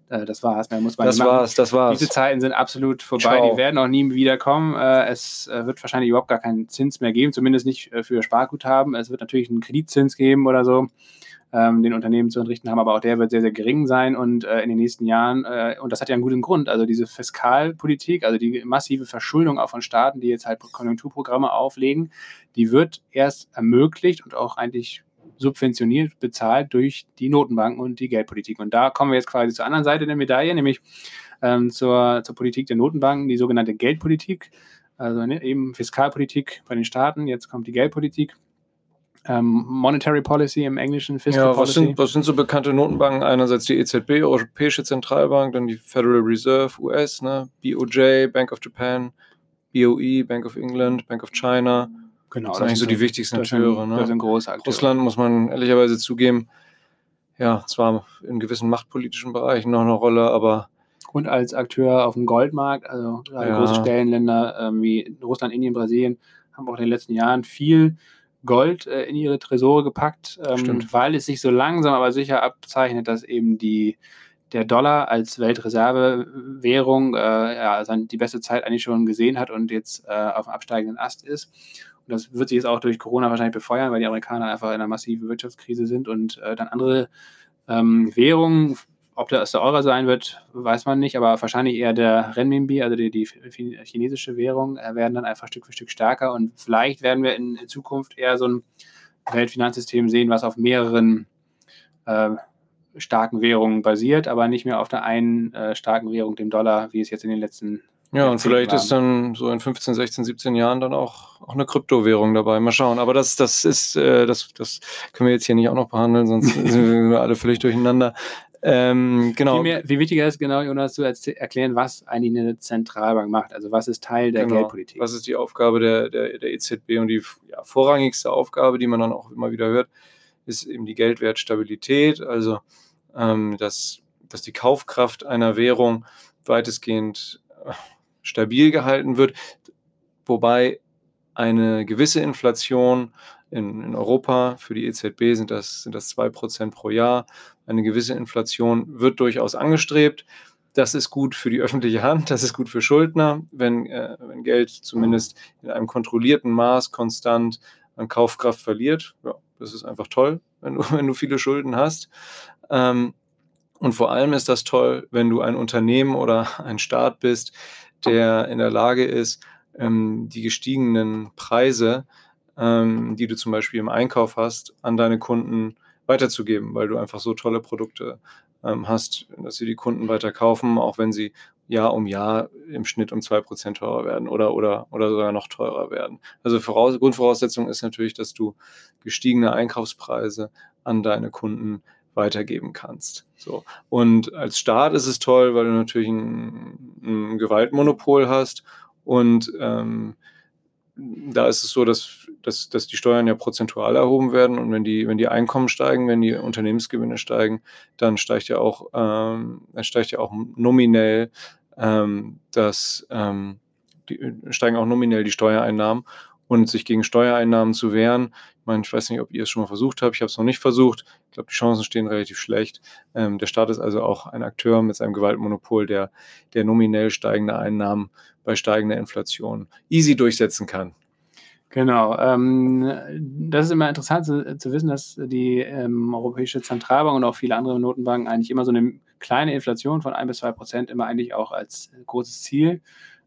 das war's. Mehr muss man Das nicht machen. war's. Diese Zeiten sind absolut vorbei, Ciao. die werden auch nie wieder kommen. Es wird wahrscheinlich überhaupt gar keinen Zins mehr geben, zumindest nicht für Sparguthaben. Es wird natürlich einen Kreditzins geben oder so, den Unternehmen zu entrichten haben, aber auch der wird sehr, sehr gering sein und in den nächsten Jahren, und das hat ja einen guten Grund, also diese Fiskalpolitik, also die massive Verschuldung auch von Staaten, die jetzt halt Konjunkturprogramme auflegen, die wird erst ermöglicht und auch eigentlich subventioniert, bezahlt durch die Notenbanken und die Geldpolitik. Und da kommen wir jetzt quasi zur anderen Seite der Medaille, nämlich zur Politik der Notenbanken, die sogenannte Geldpolitik, also eben Fiskalpolitik bei den Staaten, jetzt kommt die Geldpolitik. Monetary Policy im Englischen, Fiscal Policy. Was sind so bekannte Notenbanken? Einerseits die EZB, Europäische Zentralbank, dann die Federal Reserve, US, ne? BOJ, Bank of Japan, BOE, Bank of England, Bank of China. Genau, das sind eigentlich so die wichtigsten Akteure. Das sind große Akteure. Russland, muss man ehrlicherweise zugeben, ja, zwar in gewissen machtpolitischen Bereichen noch eine Rolle, aber... Und als Akteur auf dem Goldmarkt, also gerade große Schwellenländer wie Russland, Indien, Brasilien, haben auch in den letzten Jahren viel Gold in ihre Tresore gepackt, weil es sich so langsam aber sicher abzeichnet, dass eben der Dollar als Weltreservewährung die beste Zeit eigentlich schon gesehen hat und jetzt auf dem absteigenden Ast ist. Und das wird sich jetzt auch durch Corona wahrscheinlich befeuern, weil die Amerikaner einfach in einer massiven Wirtschaftskrise sind und dann andere Währungen, ob das der Euro sein wird, weiß man nicht, aber wahrscheinlich eher der Renminbi, also die chinesische Währung, werden dann einfach Stück für Stück stärker und vielleicht werden wir in Zukunft eher so ein Weltfinanzsystem sehen, was auf mehreren starken Währungen basiert, aber nicht mehr auf der einen starken Währung, dem Dollar, wie es jetzt in den letzten Jahren und vielleicht ist dann so in 15, 16, 17 Jahren dann auch eine Kryptowährung dabei. Mal schauen. Aber das können wir jetzt hier nicht auch noch behandeln, sonst sind wir alle völlig durcheinander. Genau. Wie wichtiger ist genau, Jonas, zu erklären, was eigentlich eine Zentralbank macht. Also was ist Teil der Geldpolitik? Was ist die Aufgabe der EZB? Und die vorrangigste Aufgabe, die man dann auch immer wieder hört, ist eben die Geldwertstabilität. Also dass die Kaufkraft einer Währung weitestgehend stabil gehalten wird, wobei eine gewisse Inflation in Europa, für die EZB sind das 2% pro Jahr, eine gewisse Inflation wird durchaus angestrebt. Das ist gut für die öffentliche Hand, das ist gut für Schuldner, wenn Geld zumindest in einem kontrollierten Maß konstant an Kaufkraft verliert. Ja, das ist einfach toll, wenn du viele Schulden hast. Und vor allem ist das toll, wenn du ein Unternehmen oder ein Staat bist, der in der Lage ist, die gestiegenen Preise, die du zum Beispiel im Einkauf hast, an deine Kunden weiterzugeben, weil du einfach so tolle Produkte hast, dass sie die Kunden weiter kaufen, auch wenn sie Jahr um Jahr im Schnitt um 2% teurer werden oder sogar noch teurer werden. Also Grundvoraussetzung ist natürlich, dass du gestiegene Einkaufspreise an deine Kunden weitergeben kannst. So. Und als Staat ist es toll, weil du natürlich ein Gewaltmonopol hast und da ist es so, dass die Steuern ja prozentual erhoben werden und wenn die Einkommen steigen, wenn die Unternehmensgewinne steigen, dann steigt ja auch nominell steigen auch nominell die Steuereinnahmen. Und sich gegen Steuereinnahmen zu wehren, ich weiß nicht, ob ihr es schon mal versucht habt, ich habe es noch nicht versucht, ich glaube, die Chancen stehen relativ schlecht. Der Staat ist also auch ein Akteur mit seinem Gewaltmonopol, der nominell steigende Einnahmen bei steigender Inflation easy durchsetzen kann. Genau. Das ist immer interessant zu wissen, dass die Europäische Zentralbank und auch viele andere Notenbanken eigentlich immer so eine kleine Inflation von 1-2% immer eigentlich auch als großes Ziel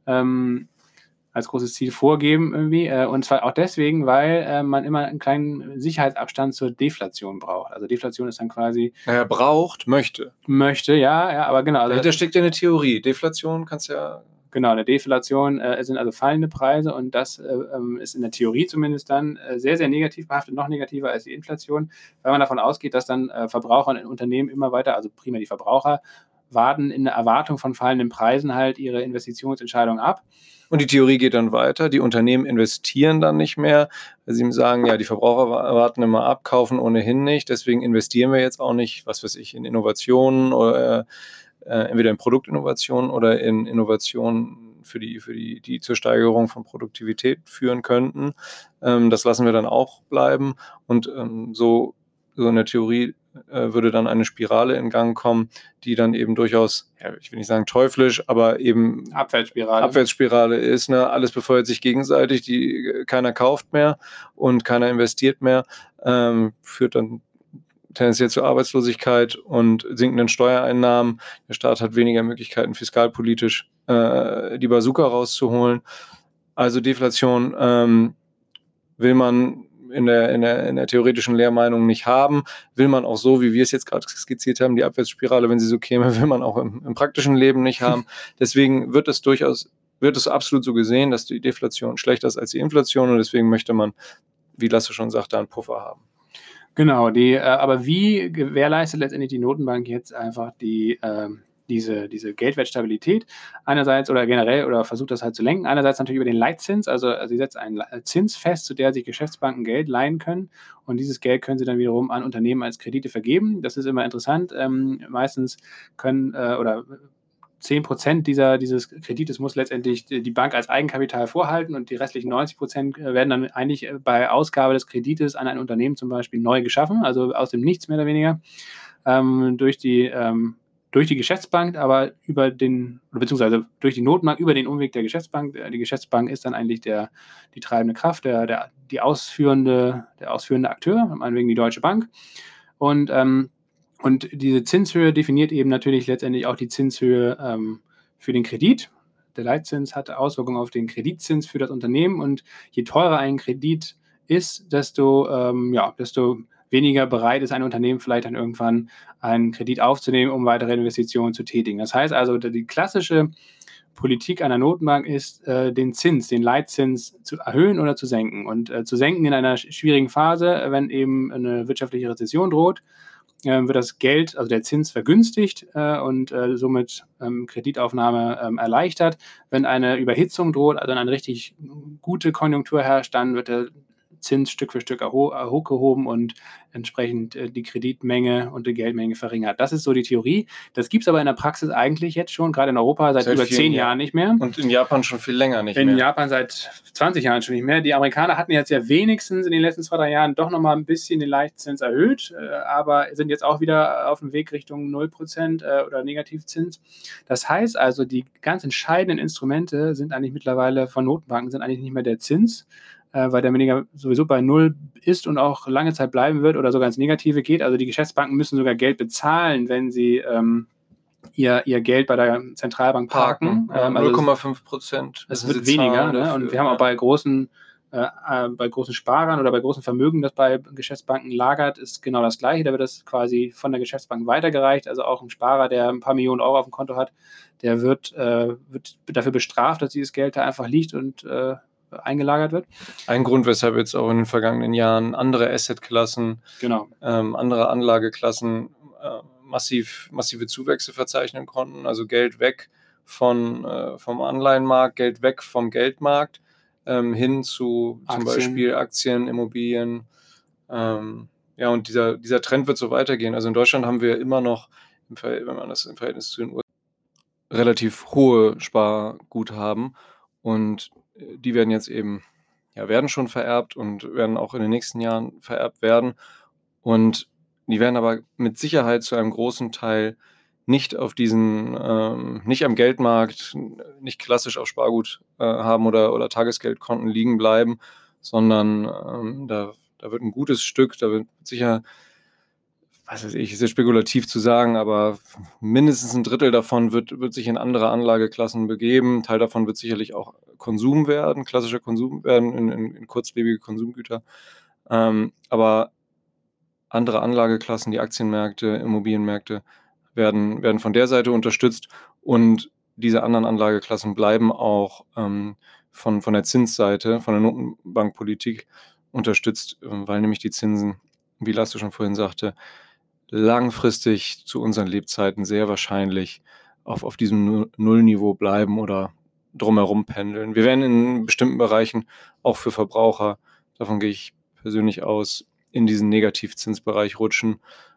vorgeben irgendwie. Und zwar auch deswegen, weil man immer einen kleinen Sicherheitsabstand zur Deflation braucht. Also Deflation ist dann quasi... Möchte, ja, aber genau. Also, dahinter steckt ja eine Theorie. Deflation kannst ja... Genau, eine Deflation sind also fallende Preise und das ist in der Theorie zumindest dann sehr, sehr negativ behaftet, noch negativer als die Inflation, weil man davon ausgeht, dass dann Verbraucher und Unternehmen immer weiter, also primär die Verbraucher, warten in der Erwartung von fallenden Preisen halt ihre Investitionsentscheidung ab. Und die Theorie geht dann weiter, die Unternehmen investieren dann nicht mehr, weil sie ihm sagen, ja, die Verbraucher warten immer ab, kaufen ohnehin nicht, deswegen investieren wir jetzt auch nicht, was weiß ich, in Innovationen oder entweder in Produktinnovationen oder in Innovationen die zur Steigerung von Produktivität führen könnten. Das lassen wir dann auch bleiben und so in der Theorie würde dann eine Spirale in Gang kommen, die dann eben durchaus, ja, ich will nicht sagen teuflisch, aber eben Abwärtsspirale ist. Ne? Alles befeuert sich gegenseitig, keiner kauft mehr und keiner investiert mehr, führt dann tendenziell zur Arbeitslosigkeit und sinkenden Steuereinnahmen. Der Staat hat weniger Möglichkeiten, fiskalpolitisch die Bazooka rauszuholen. Also Deflation will man in der theoretischen Lehrmeinung nicht haben, will man auch so, wie wir es jetzt gerade skizziert haben, die Abwärtsspirale, wenn sie so käme, will man auch im praktischen Leben nicht haben. Deswegen wird es absolut so gesehen, dass die Deflation schlechter ist als die Inflation und deswegen möchte man, wie Lasse schon sagte, einen Puffer haben. Genau, aber wie gewährleistet letztendlich die Notenbank jetzt einfach diese Geldwertstabilität einerseits oder generell oder versucht das halt zu lenken, einerseits natürlich über den Leitzins, also sie setzt einen Zins fest, zu der sich Geschäftsbanken Geld leihen können und dieses Geld können sie dann wiederum an Unternehmen als Kredite vergeben. Das ist immer interessant. Meistens können oder 10% dieses Kredites muss letztendlich die Bank als Eigenkapital vorhalten und die restlichen 90% werden dann eigentlich bei Ausgabe des Kredites an ein Unternehmen zum Beispiel neu geschaffen, also aus dem Nichts mehr oder weniger, durch die Geschäftsbank, aber beziehungsweise durch die Notenbank über den Umweg der Geschäftsbank. Die Geschäftsbank ist dann eigentlich die treibende Kraft, der ausführende Akteur, meinetwegen die Deutsche Bank. Und diese Zinshöhe definiert eben natürlich letztendlich auch die Zinshöhe für den Kredit. Der Leitzins hat Auswirkungen auf den Kreditzins für das Unternehmen und je teurer ein Kredit ist, desto weniger bereit ist ein Unternehmen vielleicht dann irgendwann einen Kredit aufzunehmen, um weitere Investitionen zu tätigen. Das heißt also, die klassische Politik einer Notenbank ist, den Leitzins zu erhöhen oder zu senken. Und zu senken in einer schwierigen Phase, wenn eben eine wirtschaftliche Rezession droht, wird das Geld, also der Zins vergünstigt und somit Kreditaufnahme erleichtert. Wenn eine Überhitzung droht, also eine richtig gute Konjunktur herrscht, dann wird der Zins Stück für Stück hochgehoben und entsprechend die Kreditmenge und die Geldmenge verringert. Das ist so die Theorie. Das gibt es aber in der Praxis eigentlich jetzt schon, gerade in Europa, seit über 10 Jahren nicht mehr. Und in Japan schon viel länger nicht mehr. In Japan seit 20 Jahren schon nicht mehr. Die Amerikaner hatten jetzt ja wenigstens in den letzten 2-3 Jahren doch nochmal ein bisschen den Leitzins erhöht, aber sind jetzt auch wieder auf dem Weg Richtung 0% oder Negativzins. Das heißt also, die ganz entscheidenden Instrumente sind eigentlich mittlerweile von Notenbanken, sind eigentlich nicht mehr der Zins, weil der weniger sowieso bei 0 ist und auch lange Zeit bleiben wird oder sogar ins Negative geht. Also die Geschäftsbanken müssen sogar Geld bezahlen, wenn sie ihr Geld bei der Zentralbank parken. 0,5%. Es wird weniger. Ne? Und wir haben auch bei großen Sparern oder bei großen Vermögen, das bei Geschäftsbanken lagert, ist genau das Gleiche. Da wird das quasi von der Geschäftsbank weitergereicht. Also auch ein Sparer, der ein paar Millionen Euro auf dem Konto hat, der wird dafür bestraft, dass dieses Geld da einfach liegt und eingelagert wird. Ein Grund, weshalb jetzt auch in den vergangenen Jahren andere Assetklassen, andere Anlageklassen massive Zuwächse verzeichnen konnten, also Geld weg vom Anleihenmarkt, Geld weg vom Geldmarkt, hin zu zum Beispiel Aktien, Immobilien. Und dieser Trend wird so weitergehen. Also in Deutschland haben wir immer noch, wenn man das im Verhältnis zu den USA, relativ hohe Sparguthaben und die werden jetzt werden schon vererbt und werden auch in den nächsten Jahren vererbt werden. Und die werden aber mit Sicherheit zu einem großen Teil nicht auf nicht am Geldmarkt, nicht klassisch auf Spargut haben oder Tagesgeldkonten liegen bleiben, sondern da wird ein gutes Stück, da wird sicher, was weiß ich, ist ja spekulativ zu sagen, aber mindestens ein Drittel davon wird sich in andere Anlageklassen begeben. Ein Teil davon wird sicherlich auch Konsum werden, klassischer Konsum werden, in kurzlebige Konsumgüter. Aber andere Anlageklassen, die Aktienmärkte, Immobilienmärkte, werden von der Seite unterstützt und diese anderen Anlageklassen bleiben auch von der Zinsseite, von der Notenbankpolitik unterstützt, weil nämlich die Zinsen, wie Lasse schon vorhin sagte, langfristig zu unseren Lebzeiten sehr wahrscheinlich auf diesem Nullniveau bleiben oder drumherum pendeln. Wir werden in bestimmten Bereichen auch für Verbraucher, davon gehe ich persönlich aus, in diesen Negativzinsbereich rutschen.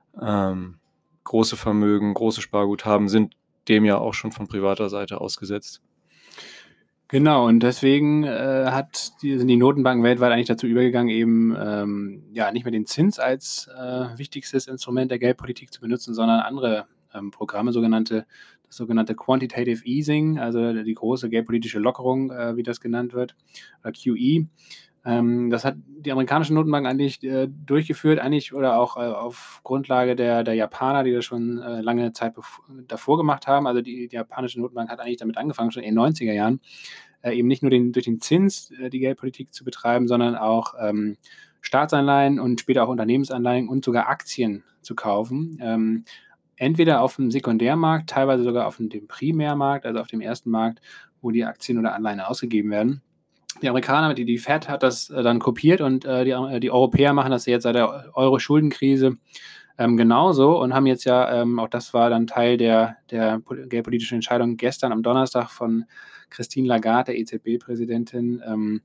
Große Vermögen, große Sparguthaben sind dem ja auch schon von privater Seite ausgesetzt. Genau, und deswegen sind die Notenbanken weltweit eigentlich dazu übergegangen, eben nicht mehr den Zins als wichtigstes Instrument der Geldpolitik zu benutzen, sondern andere Programme, das sogenannte Quantitative Easing, also die große geldpolitische Lockerung, wie das genannt wird, oder QE. Das hat die amerikanische Notenbank eigentlich durchgeführt, eigentlich oder auch auf Grundlage der Japaner, die das schon lange Zeit davor gemacht haben. Also die japanische Notenbank hat eigentlich damit angefangen, schon in den 90er Jahren, eben nicht nur durch den Zins die Geldpolitik zu betreiben, sondern auch Staatsanleihen und später auch Unternehmensanleihen und sogar Aktien zu kaufen. Entweder auf dem Sekundärmarkt, teilweise sogar auf dem Primärmarkt, also auf dem ersten Markt, wo die Aktien oder Anleihen ausgegeben werden. Die Amerikaner, die Fed hat das dann kopiert und die Europäer machen das jetzt seit der Euro-Schuldenkrise genauso und haben jetzt ja, auch das war dann Teil der geldpolitischen Entscheidung gestern am Donnerstag von Christine Lagarde, der EZB-Präsidentin,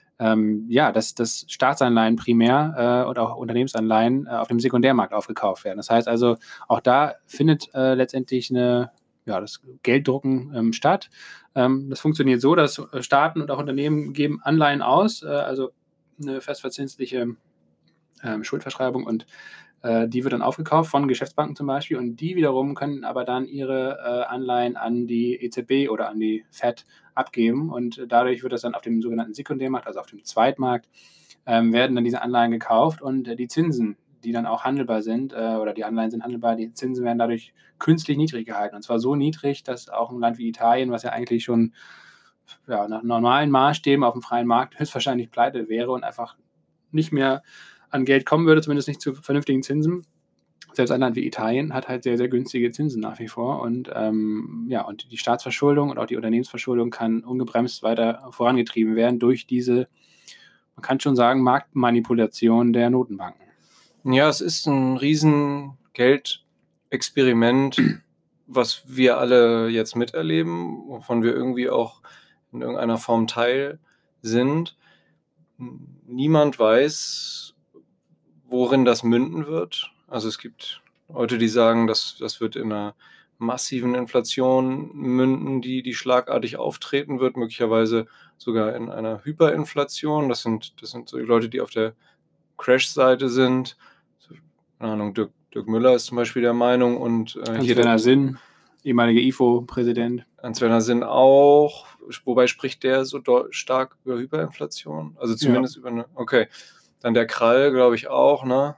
dass Staatsanleihen primär und auch Unternehmensanleihen auf dem Sekundärmarkt aufgekauft werden. Das heißt also, auch da findet letztendlich das Gelddrucken statt. Das funktioniert so, dass Staaten und auch Unternehmen geben Anleihen aus, also eine festverzinsliche Schuldverschreibung, und die wird dann aufgekauft von Geschäftsbanken zum Beispiel, und die wiederum können aber dann ihre Anleihen an die EZB oder an die Fed abgeben, und dadurch wird das dann auf dem sogenannten Sekundärmarkt, also auf dem Zweitmarkt, werden dann diese Anleihen gekauft, und die Zinsen, die dann auch handelbar sind, oder die Anleihen sind handelbar, die Zinsen werden dadurch künstlich niedrig gehalten. Und zwar so niedrig, dass auch ein Land wie Italien, was ja eigentlich schon nach normalen Maßstäben auf dem freien Markt höchstwahrscheinlich pleite wäre und einfach nicht mehr an Geld kommen würde, zumindest nicht zu vernünftigen Zinsen. Selbst ein Land wie Italien hat halt sehr, sehr günstige Zinsen nach wie vor. Und und die Staatsverschuldung und auch die Unternehmensverschuldung kann ungebremst weiter vorangetrieben werden durch diese, man kann schon sagen, Marktmanipulation der Notenbanken. Ja, es ist ein riesen Geldexperiment, was wir alle jetzt miterleben, wovon wir irgendwie auch in irgendeiner Form Teil sind. Niemand weiß, worin das münden wird. Also, es gibt Leute, die sagen, das wird in einer massiven Inflation münden, die schlagartig auftreten wird, möglicherweise sogar in einer Hyperinflation. Das sind so die Leute, die auf der Crash-Seite sind. So, keine Ahnung, Dirk Müller ist zum Beispiel der Meinung, und Hans-Werner Sinn, ehemaliger IFO-Präsident. Hans-Werner Sinn auch. Wobei spricht der so stark über Hyperinflation? Also zumindest über eine. Okay. Dann der Krall, glaube ich, auch, ne?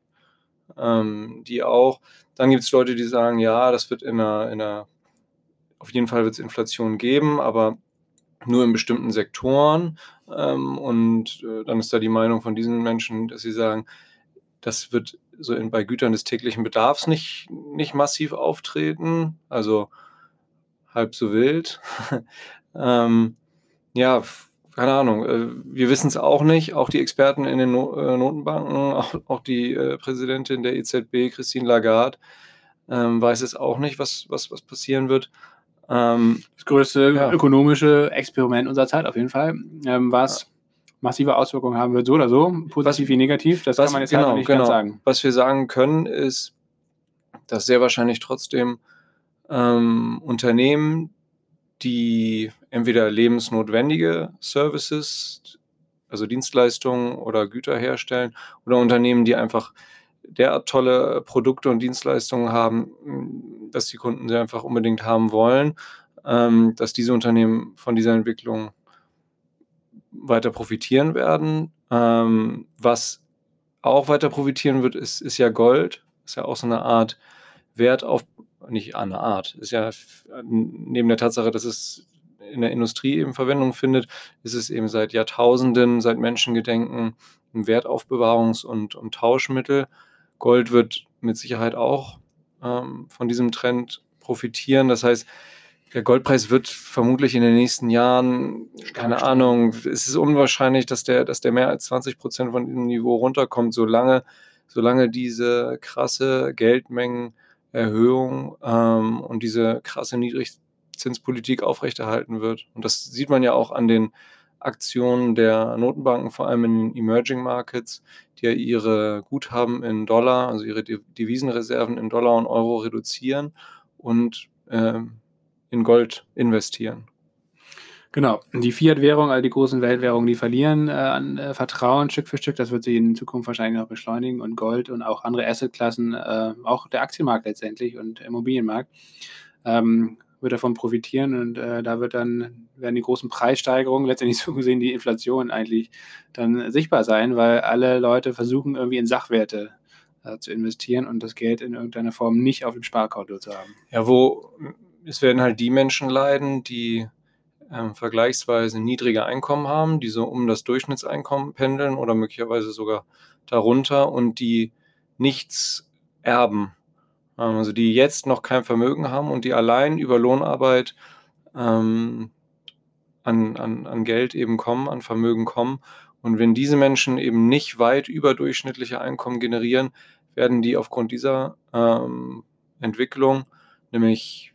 Die auch. Dann gibt es Leute, die sagen, ja, das wird auf jeden Fall wird es Inflation geben, aber nur in bestimmten Sektoren. Dann ist da die Meinung von diesen Menschen, dass sie sagen, das wird so bei Gütern des täglichen Bedarfs nicht massiv auftreten, also halb so wild. Keine Ahnung, wir wissen es auch nicht, auch die Experten in den Notenbanken, auch die Präsidentin der EZB, Christine Lagarde, weiß es auch nicht, was passieren wird. Das größte ökonomische Experiment unserer Zeit auf jeden Fall, was massive Auswirkungen haben wird, so oder so, positiv wie negativ, das kann man jetzt halt noch nicht ganz sagen. Was wir sagen können, ist, dass sehr wahrscheinlich trotzdem Unternehmen, die entweder lebensnotwendige Services, also Dienstleistungen oder Güter herstellen, oder Unternehmen, die einfach derart tolle Produkte und Dienstleistungen haben, dass die Kunden sie einfach unbedingt haben wollen, dass diese Unternehmen von dieser Entwicklung weiter profitieren werden. Was auch weiter profitieren wird, ist ja Gold. Ist ja auch so eine Art nicht eine Art, ist ja neben der Tatsache, dass es in der Industrie eben Verwendung findet, ist es eben seit Jahrtausenden, seit Menschengedenken ein Wertaufbewahrungs- und Tauschmittel. Gold wird mit Sicherheit auch von diesem Trend profitieren. Das heißt, der Goldpreis wird vermutlich in den nächsten Jahren, keine Ahnung, es ist unwahrscheinlich, dass der mehr als 20% von diesem Niveau runterkommt, solange diese krasse Geldmengenerhöhung und diese krasse Niedrigzinspolitik aufrechterhalten wird. Und das sieht man ja auch an den Aktionen der Notenbanken, vor allem in den Emerging Markets, die ja ihre Guthaben in Dollar, also ihre Devisenreserven in Dollar und Euro reduzieren und in Gold investieren. Genau. Die Fiat-Währung, also die großen Weltwährungen, die verlieren an Vertrauen Stück für Stück. Das wird sich in Zukunft wahrscheinlich noch beschleunigen und Gold und auch andere Assetklassen, auch der Aktienmarkt letztendlich und Immobilienmarkt, wird davon profitieren und da werden die großen Preissteigerungen, letztendlich so gesehen die Inflation eigentlich dann sichtbar sein, weil alle Leute versuchen irgendwie in Sachwerte zu investieren und das Geld in irgendeiner Form nicht auf dem Sparkonto zu haben. Ja, es werden halt die Menschen leiden, die vergleichsweise niedrige Einkommen haben, die so um das Durchschnittseinkommen pendeln oder möglicherweise sogar darunter und die nichts erben. Also die jetzt noch kein Vermögen haben und die allein über Lohnarbeit an Geld eben kommen, an Vermögen kommen. Und wenn diese Menschen eben nicht weit überdurchschnittliche Einkommen generieren, werden die aufgrund dieser Entwicklung, nämlich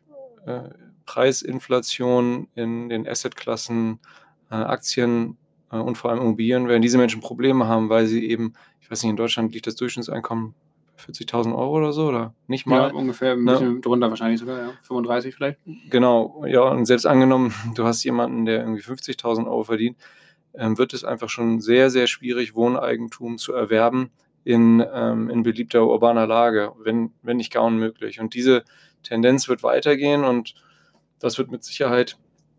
Preisinflation in den Assetklassen, Aktien und vor allem Immobilien, werden diese Menschen Probleme haben, weil sie eben, ich weiß nicht, in Deutschland liegt das Durchschnittseinkommen 40.000 Euro oder so, oder nicht mal. Ja, ungefähr ein bisschen drunter wahrscheinlich sogar, ja. 35 vielleicht. Genau, ja, und selbst angenommen, du hast jemanden, der irgendwie 50.000 Euro verdient, wird es einfach schon sehr, sehr schwierig, Wohneigentum zu erwerben in beliebter urbaner Lage, wenn nicht gar unmöglich. Und diese Tendenz wird weitergehen und das wird mit Sicherheit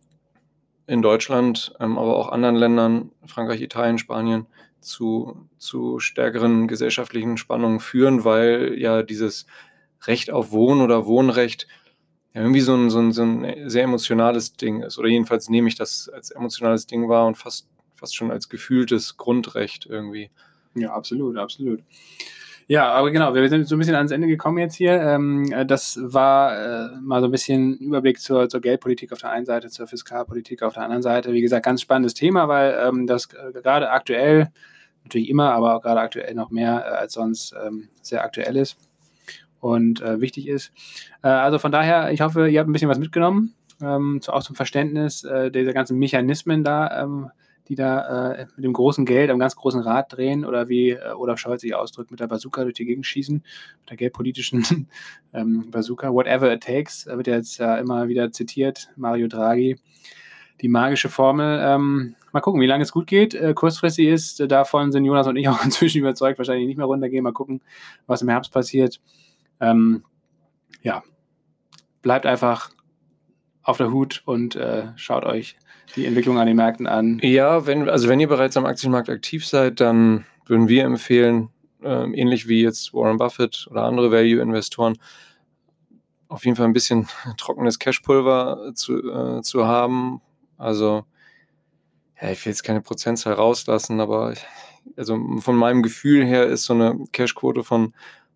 in Deutschland, aber auch anderen Ländern, Frankreich, Italien, Spanien, zu stärkeren gesellschaftlichen Spannungen führen, weil ja dieses Recht auf Wohnen oder Wohnrecht ja irgendwie so ein sehr emotionales Ding ist. Oder jedenfalls nehme ich das als emotionales Ding wahr und fast schon als gefühltes Grundrecht irgendwie. Ja, absolut, absolut. Ja, aber genau, wir sind so ein bisschen ans Ende gekommen jetzt hier. Das war mal so ein bisschen Überblick zur Geldpolitik auf der einen Seite, zur Fiskalpolitik auf der anderen Seite. Wie gesagt, ganz spannendes Thema, weil das gerade aktuell, natürlich immer, aber auch gerade aktuell noch mehr als sonst sehr aktuell ist und wichtig ist. Also von daher, ich hoffe, ihr habt ein bisschen was mitgenommen, auch zum Verständnis dieser ganzen Mechanismen da, die da mit dem großen Geld am ganz großen Rad drehen oder wie Olaf Scholz sich ausdrückt, mit der Bazooka durch die Gegend schießen, mit der geldpolitischen Bazooka, whatever it takes, wird ja jetzt immer wieder zitiert, Mario Draghi, die magische Formel. Mal gucken, wie lange es gut geht. Kurzfristig ist, davon sind Jonas und ich auch inzwischen überzeugt, wahrscheinlich nicht mehr runtergehen. Mal gucken, was im Herbst passiert. Ja, bleibt einfach auf der Hut und schaut euch die Entwicklung an den Märkten an. Ja, wenn ihr bereits am Aktienmarkt aktiv seid, dann würden wir empfehlen, ähnlich wie jetzt Warren Buffett oder andere Value-Investoren, auf jeden Fall ein bisschen trockenes Cashpulver zu haben. Also, ja, ich will jetzt keine Prozentzahl rauslassen, aber also von meinem Gefühl her ist so eine Cashquote von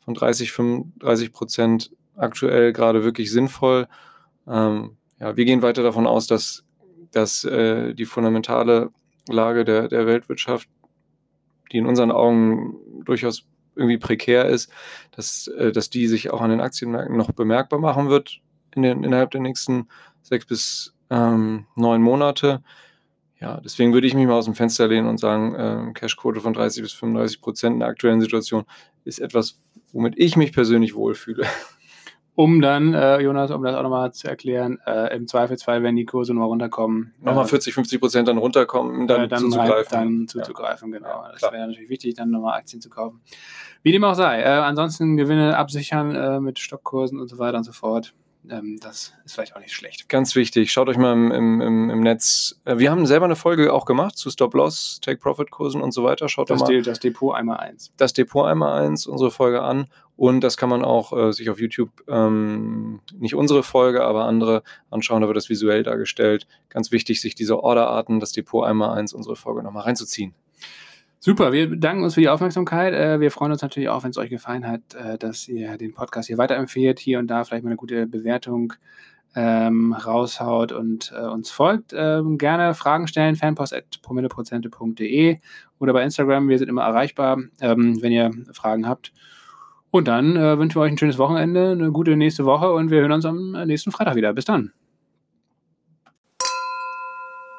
30-35% aktuell gerade wirklich sinnvoll. Ja, wir gehen weiter davon aus, dass die fundamentale Lage der Weltwirtschaft, die in unseren Augen durchaus irgendwie prekär ist, dass die sich auch an den Aktienmärkten noch bemerkbar machen wird innerhalb der nächsten 6 bis 9 Monate. Ja, deswegen würde ich mich mal aus dem Fenster lehnen und sagen, Cashquote von 30-35% in der aktuellen Situation ist etwas, womit ich mich persönlich wohlfühle. Um dann, Jonas, um das auch nochmal zu erklären, im Zweifelsfall, wenn die Kurse nochmal runterkommen. Nochmal 40-50% dann runterkommen, dann zuzugreifen. Zuzugreifen, genau. Ja, das wäre natürlich wichtig, dann nochmal Aktien zu kaufen. Wie dem auch sei. Ansonsten Gewinne absichern mit Stockkursen und so weiter und so fort. Das ist vielleicht auch nicht schlecht. Ganz wichtig, schaut euch mal im Netz. Wir haben selber eine Folge auch gemacht zu Stop-Loss, Take-Profit-Kursen und so weiter. Schaut doch mal das Depot einmal 1. Das Depot einmal 1, unsere Folge an. Und das kann man auch sich auf YouTube, nicht unsere Folge, aber andere anschauen. Da wird das visuell dargestellt. Ganz wichtig, sich diese Orderarten, das Depot einmal 1, unsere Folge nochmal reinzuziehen. Super, wir bedanken uns für die Aufmerksamkeit. Wir freuen uns natürlich auch, wenn es euch gefallen hat, dass ihr den Podcast hier weiterempfehlt, hier und da vielleicht mal eine gute Bewertung raushaut und uns folgt. Gerne Fragen stellen, fanpost@promilleprozente.de oder bei Instagram. Wir sind immer erreichbar, wenn ihr Fragen habt. Und dann wünschen wir euch ein schönes Wochenende, eine gute nächste Woche und wir hören uns am nächsten Freitag wieder. Bis dann.